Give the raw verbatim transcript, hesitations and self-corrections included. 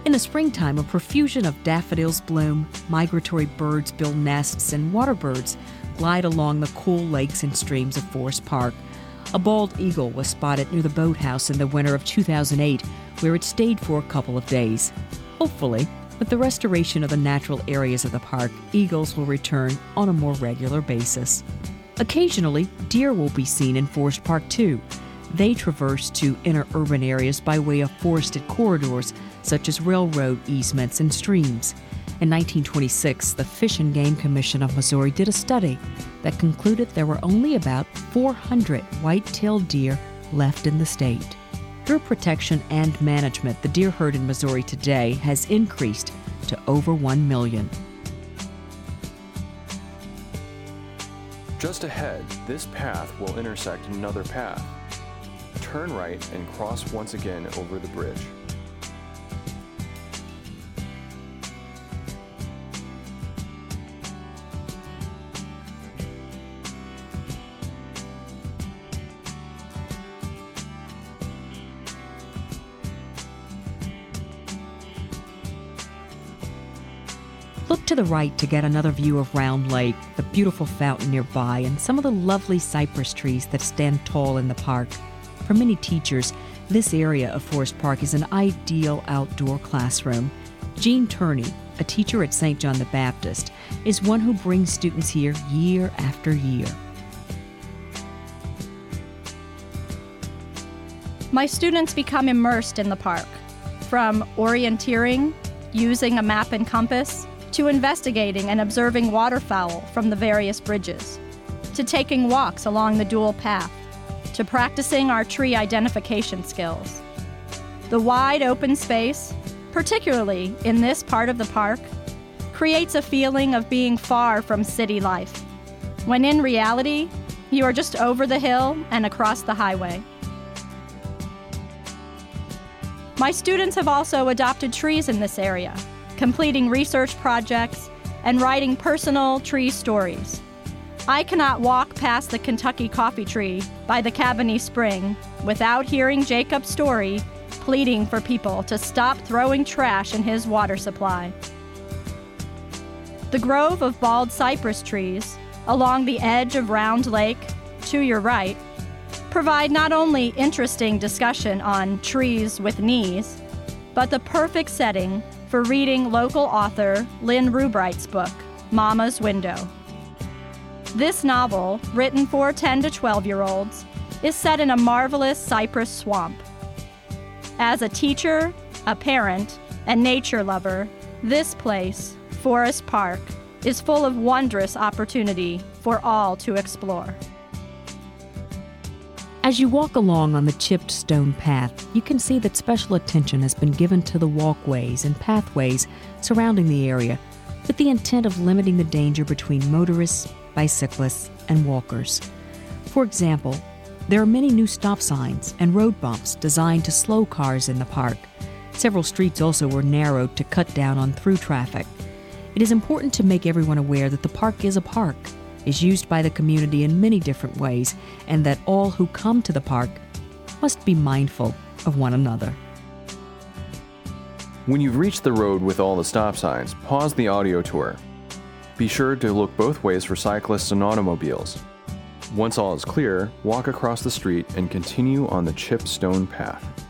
In the springtime, a profusion of daffodils bloom, migratory birds build nests, and water birds glide along the cool lakes and streams of Forest Park. A bald eagle was spotted near the boathouse in the winter of two thousand eight, where it stayed for a couple of days. Hopefully, with the restoration of the natural areas of the park, eagles will return on a more regular basis. Occasionally, deer will be seen in Forest Park too. They traverse to inner urban areas by way of forested corridors, such as railroad easements and streams. In nineteen twenty-six, the Fish and Game Commission of Missouri did a study that concluded there were only about four hundred white-tailed deer left in the state. Through protection and management, the deer herd in Missouri today has increased to over one million. Just ahead, this path will intersect another path. Turn right and cross once again over the bridge. Look to the right to get another view of Round Lake, the beautiful fountain nearby, and some of the lovely cypress trees that stand tall in the park. For many teachers, this area of Forest Park is an ideal outdoor classroom. Jean Turney, a teacher at Saint John the Baptist, is one who brings students here year after year. My students become immersed in the park, from orienteering, using a map and compass, to investigating and observing waterfowl from the various bridges, to taking walks along the dual path, to practicing our tree identification skills. The wide open space, particularly in this part of the park, creates a feeling of being far from city life, when in reality, you are just over the hill and across the highway. My students have also adopted trees in this area, completing research projects and writing personal tree stories. I cannot walk past the Kentucky coffee tree by the Cabanee Spring without hearing Jacob's story pleading for people to stop throwing trash in his water supply. The grove of bald cypress trees along the edge of Round Lake, to your right, provide not only interesting discussion on trees with knees, but the perfect setting for reading local author Lynn Rubright's book, Mama's Window. This novel, written for ten to twelve-year-olds, is set in a marvelous cypress swamp. As a teacher, a parent, and nature lover, this place, Forest Park, is full of wondrous opportunity for all to explore. As you walk along on the chipped stone path, you can see that special attention has been given to the walkways and pathways surrounding the area, with the intent of limiting the danger between motorists, bicyclists, and walkers. For example, there are many new stop signs and road bumps designed to slow cars in the park. Several streets also were narrowed to cut down on through traffic. It is important to make everyone aware that the park is a park, is used by the community in many different ways, and that all who come to the park must be mindful of one another. When you've reached the road with all the stop signs, pause the audio tour. Be sure to look both ways for cyclists and automobiles. Once all is clear, walk across the street and continue on the chipped stone path.